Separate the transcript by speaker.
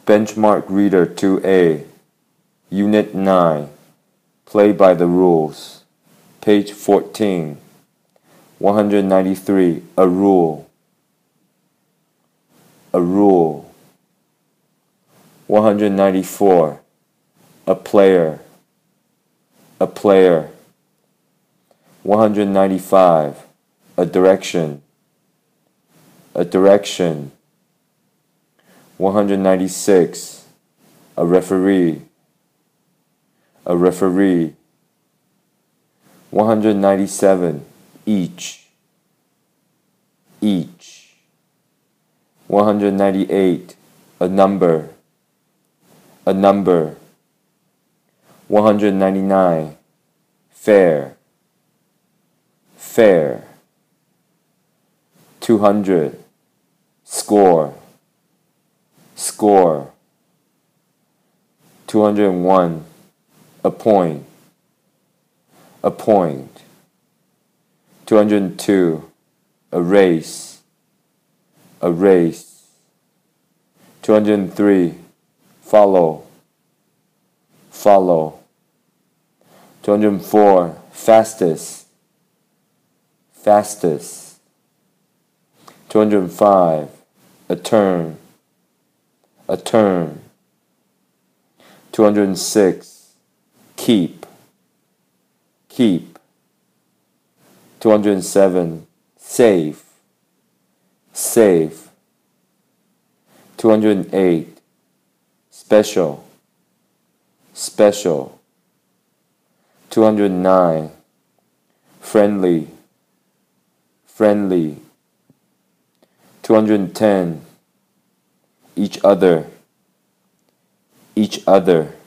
Speaker 1: Benchmark Reader 2A, Unit 9, Play by the Rules, page 14, 193, A Rule, a rule. 194, a player, a player. 195, a direction, a direction. 196, a referee, a referee. 197, each, each. 198, a number, a number. 199, fair, fair. 200, score, score. 201, a point, a point. 202, a race, a race. 203, follow, follow. 204, fastest, fastest. 205, a turn, a turn. 206, keep, keep. 207, save, save. 208, special, special. 209, friendly, friendly. 210, each other, each other.